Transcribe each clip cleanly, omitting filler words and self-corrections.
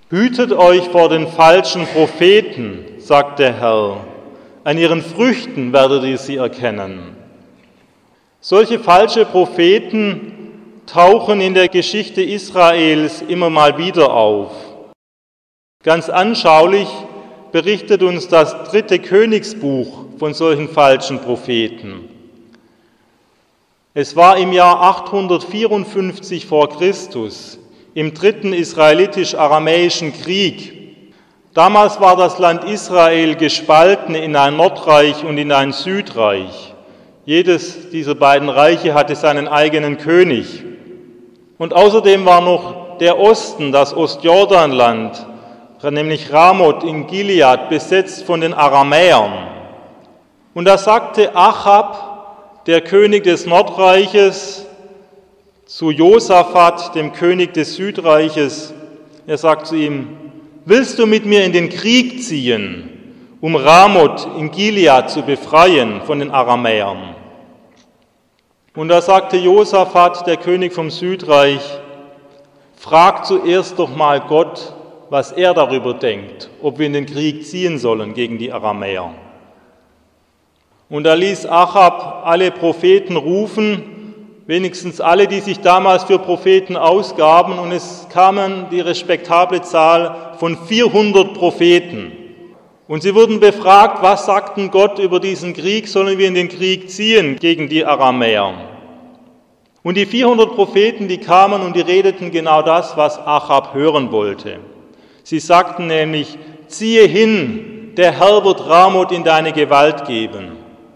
Hütet euch vor den falschen Propheten, sagt der Herr. An ihren Früchten werdet ihr sie erkennen. Solche falsche Propheten tauchen in der Geschichte Israels immer mal wieder auf. Ganz anschaulich berichtet uns das 3. Königsbuch von solchen falschen Propheten. Es war im Jahr 854 vor Christus, im 3. Israelitisch-Aramäischen Krieg. Damals war das Land Israel gespalten in ein Nordreich und in ein Südreich. Jedes dieser beiden Reiche hatte seinen eigenen König. Und außerdem war noch der Osten, das Ostjordanland, nämlich Ramoth in Gilead, besetzt von den Aramäern. Und da sagte Achab, der König des Nordreiches, zu Josaphat, dem König des Südreiches, er sagt zu ihm: Willst du mit mir in den Krieg ziehen, um Ramoth in Gilead zu befreien von den Aramäern? Und da sagte Josaphat, der König vom Südreich: Frag zuerst doch mal Gott, was er darüber denkt, ob wir in den Krieg ziehen sollen gegen die Aramäer. Und da ließ Achab alle Propheten rufen, wenigstens alle, die sich damals für Propheten ausgaben, und es kamen die respektable Zahl von 400 Propheten. Und sie wurden befragt, was sagten Gott über diesen Krieg, sollen wir in den Krieg ziehen gegen die Aramäer? Und die 400 Propheten, die kamen und die redeten genau das, was Achab hören wollte. Sie sagten nämlich: Ziehe hin, der Herr wird Ramoth in deine Gewalt geben.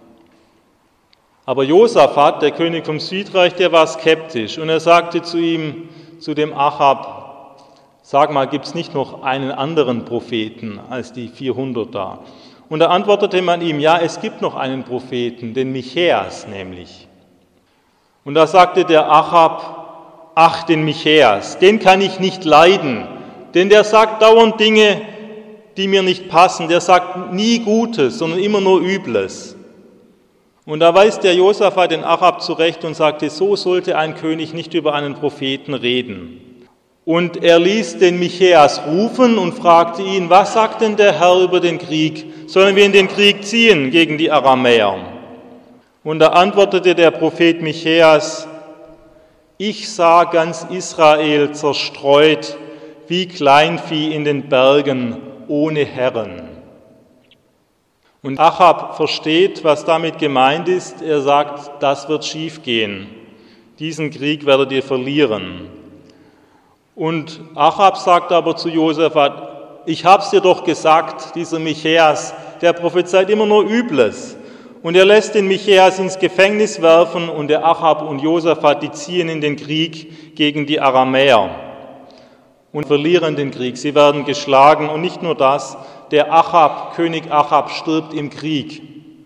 Aber Josaphat, der König vom Südreich, der war skeptisch und er sagte zu ihm, zu dem Achab: Sag mal, gibt es nicht noch einen anderen Propheten als die 400 da? Und da antwortete man ihm: Ja, es gibt noch einen Propheten, den Michäas nämlich. Und da sagte der Achab: Ach, den Michäas, den kann ich nicht leiden. Denn der sagt dauernd Dinge, die mir nicht passen. Der sagt nie Gutes, sondern immer nur Übles. Und da weist der Josaphat den Achab zurecht und sagte: So sollte ein König nicht über einen Propheten reden. Und er ließ den Michäas rufen und fragte ihn: Was sagt denn der Herr über den Krieg? Sollen wir in den Krieg ziehen gegen die Aramäer? Und da antwortete der Prophet Michäas: Ich sah ganz Israel zerstreut, wie Kleinvieh in den Bergen ohne Herren. Und Achab versteht, was damit gemeint ist. Er sagt: Das wird schiefgehen. Diesen Krieg werdet ihr verlieren. Und Achab sagt aber zu Josaphat: Ich hab's dir doch gesagt, dieser Michäas, der prophezeit immer nur Übles. Und er lässt den Michäas ins Gefängnis werfen und der Achab und Josaphat, die ziehen in den Krieg gegen die Aramäer und verlieren den Krieg. Sie werden geschlagen und nicht nur das, der Achab, König Achab, stirbt im Krieg.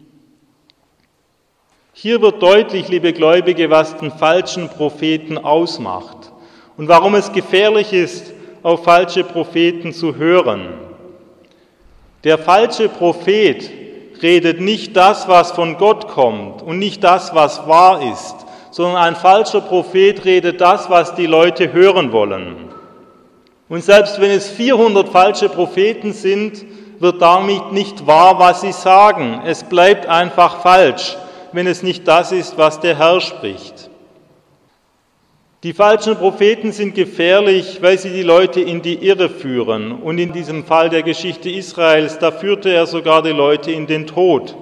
Hier wird deutlich, liebe Gläubige, was den falschen Propheten ausmacht und warum es gefährlich ist, auf falsche Propheten zu hören. Der falsche Prophet redet nicht das, was von Gott kommt und nicht das, was wahr ist, sondern ein falscher Prophet redet das, was die Leute hören wollen. Und selbst wenn es 400 falsche Propheten sind, wird damit nicht wahr, was sie sagen. Es bleibt einfach falsch, wenn es nicht das ist, was der Herr spricht. Die falschen Propheten sind gefährlich, weil sie die Leute in die Irre führen. Und in diesem Fall der Geschichte Israels, da führte er sogar die Leute in den Tod.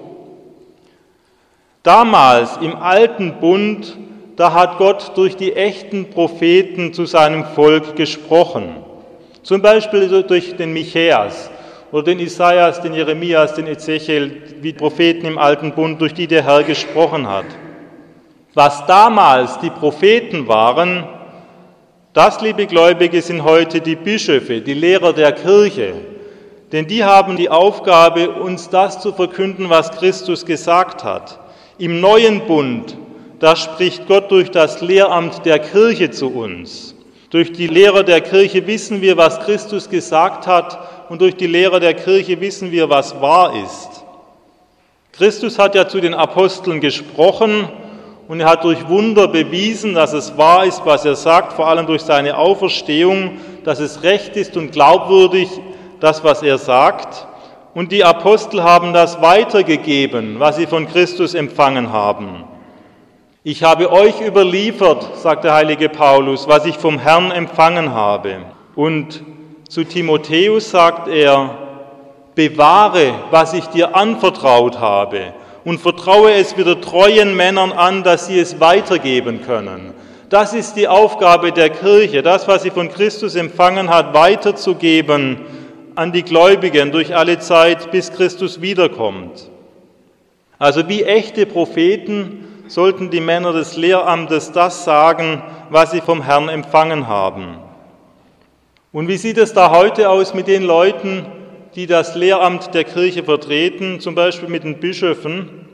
Damals im Alten Bund, da hat Gott durch die echten Propheten zu seinem Volk gesprochen. Zum Beispiel durch den Michäas oder den Isaias, den Jeremias, den Ezechiel, wie Propheten im Alten Bund, durch die der Herr gesprochen hat. Was damals die Propheten waren, das, liebe Gläubige, sind heute die Bischöfe, die Lehrer der Kirche. Denn die haben die Aufgabe, uns das zu verkünden, was Christus gesagt hat. Im neuen Bund, da spricht Gott durch das Lehramt der Kirche zu uns. Durch die Lehrer der Kirche wissen wir, was Christus gesagt hat, und durch die Lehrer der Kirche wissen wir, was wahr ist. Christus hat ja zu den Aposteln gesprochen und er hat durch Wunder bewiesen, dass es wahr ist, was er sagt, vor allem durch seine Auferstehung. dass es recht ist und glaubwürdig, das, was er sagt. Und die Apostel haben das weitergegeben, was sie von Christus empfangen haben. Ich habe euch überliefert, sagt der heilige Paulus, was ich vom Herrn empfangen habe. Und zu Timotheus sagt er, bewahre, was ich dir anvertraut habe und vertraue es wieder treuen Männern an, dass sie es weitergeben können. Das ist die Aufgabe der Kirche, das, was sie von Christus empfangen hat, weiterzugeben an die Gläubigen durch alle Zeit, bis Christus wiederkommt. Also wie echte Propheten sollten die Männer des Lehramtes das sagen, was sie vom Herrn empfangen haben. Und wie sieht es da heute aus mit den Leuten, die das Lehramt der Kirche vertreten, zum Beispiel mit den Bischöfen?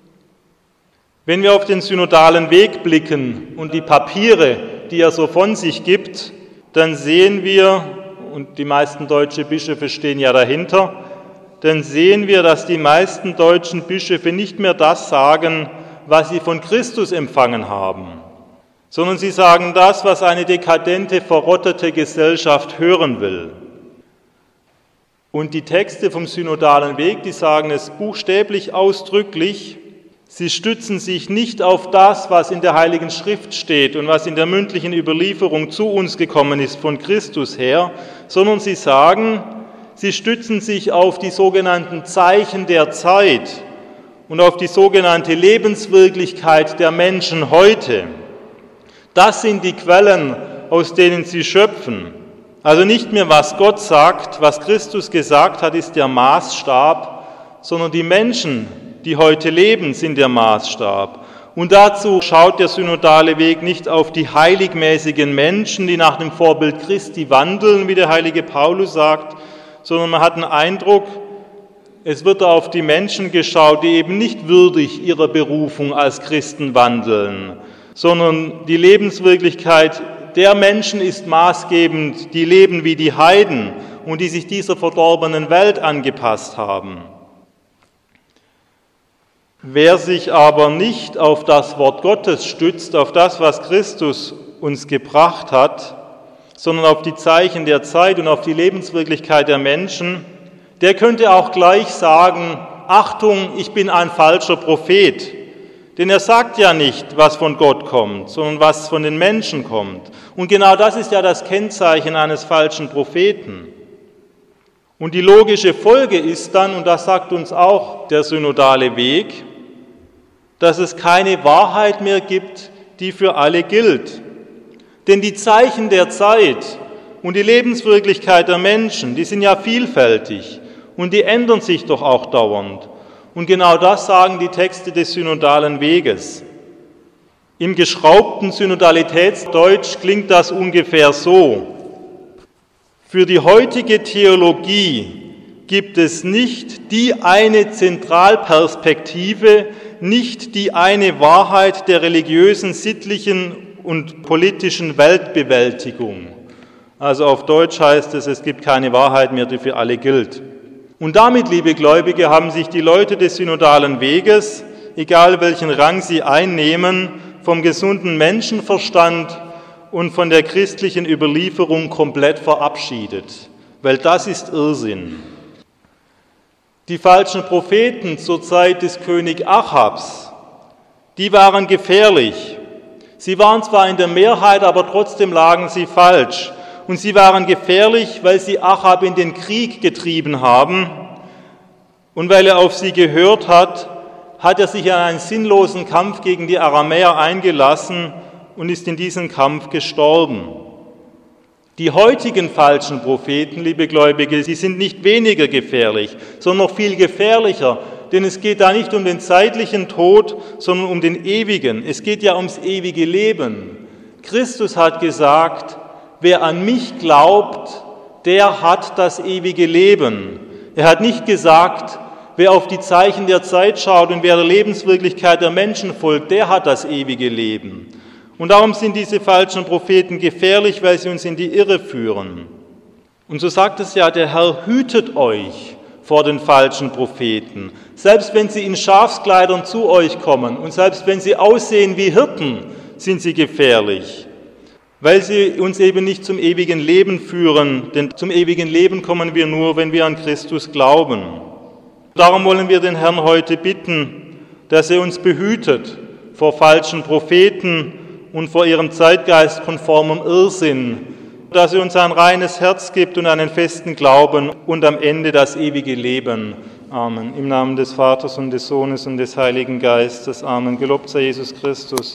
Wenn wir auf den synodalen Weg blicken und die Papiere, die er so von sich gibt, dann sehen wir, und die meisten deutschen Bischöfe stehen ja dahinter, dann sehen wir, dass die meisten deutschen Bischöfe nicht mehr das sagen, was sie von Christus empfangen haben, sondern sie sagen das, was eine dekadente, verrottete Gesellschaft hören will. Und die Texte vom synodalen Weg, die sagen es buchstäblich ausdrücklich, sie stützen sich nicht auf das, was in der Heiligen Schrift steht und was in der mündlichen Überlieferung zu uns gekommen ist von Christus her, sondern sie sagen, sie stützen sich auf die sogenannten Zeichen der Zeit und auf die sogenannte Lebenswirklichkeit der Menschen heute. Das sind die Quellen, aus denen sie schöpfen. Also nicht mehr, was Gott sagt, was Christus gesagt hat, ist der Maßstab, sondern die Menschen, die heute leben, sind der Maßstab. Und dazu schaut der synodale Weg nicht auf die heiligmäßigen Menschen, die nach dem Vorbild Christi wandeln, wie der heilige Paulus sagt, sondern man hat den Eindruck, es wird auf die Menschen geschaut, die eben nicht würdig ihrer Berufung als Christen wandeln, sondern die Lebenswirklichkeit der Menschen ist maßgebend, die leben wie die Heiden und die sich dieser verdorbenen Welt angepasst haben. Wer sich aber nicht auf das Wort Gottes stützt, auf das, was Christus uns gebracht hat, sondern auf die Zeichen der Zeit und auf die Lebenswirklichkeit der Menschen, der könnte auch gleich sagen, Achtung, ich bin ein falscher Prophet. Denn er sagt ja nicht, was von Gott kommt, sondern was von den Menschen kommt. Und genau das ist ja das Kennzeichen eines falschen Propheten. Und die logische Folge ist dann, und das sagt uns auch der synodale Weg, dass es keine Wahrheit mehr gibt, die für alle gilt. Denn die Zeichen der Zeit und die Lebenswirklichkeit der Menschen, die sind ja vielfältig und die ändern sich doch auch dauernd. Und genau das sagen die Texte des synodalen Weges. Im geschraubten Synodalitätsdeutsch klingt das ungefähr so: Für die heutige Theologie gibt es nicht die eine Zentralperspektive, nicht die eine Wahrheit der religiösen, sittlichen und politischen Weltbewältigung. Also auf Deutsch heißt es, es gibt keine Wahrheit mehr, die für alle gilt. Und damit, liebe Gläubige, haben sich die Leute des synodalen Weges, egal welchen Rang sie einnehmen, vom gesunden Menschenverstand und von der christlichen Überlieferung komplett verabschiedet, weil das ist Irrsinn. Die falschen Propheten zur Zeit des König Achabs, die waren gefährlich. Sie waren zwar in der Mehrheit, aber trotzdem lagen sie falsch. Und sie waren gefährlich, weil sie Achab in den Krieg getrieben haben. Und weil er auf sie gehört hat, hat er sich an einen sinnlosen Kampf gegen die Aramäer eingelassen und ist in diesem Kampf gestorben. Die heutigen falschen Propheten, liebe Gläubige, sie sind nicht weniger gefährlich, sondern noch viel gefährlicher, denn es geht da nicht um den zeitlichen Tod, sondern um den ewigen. Es geht ja ums ewige Leben. Christus hat gesagt, wer an mich glaubt, der hat das ewige Leben. Er hat nicht gesagt, wer auf die Zeichen der Zeit schaut und wer der Lebenswirklichkeit der Menschen folgt, der hat das ewige Leben. Und darum sind diese falschen Propheten gefährlich, weil sie uns in die Irre führen. Und so sagt es ja, der Herr hütet euch vor den falschen Propheten. Selbst wenn sie in Schafskleidern zu euch kommen und selbst wenn sie aussehen wie Hirten, sind sie gefährlich. weil sie uns eben nicht zum ewigen Leben führen, denn zum ewigen Leben kommen wir nur, wenn wir an Christus glauben. Darum wollen wir den Herrn heute bitten, dass er uns behütet vor falschen Propheten und vor ihrem zeitgeistkonformen Irrsinn, dass er uns ein reines Herz gibt und einen festen Glauben und am Ende das ewige Leben. Amen. Im Namen des Vaters und des Sohnes und des Heiligen Geistes. Amen. Gelobt sei Jesus Christus.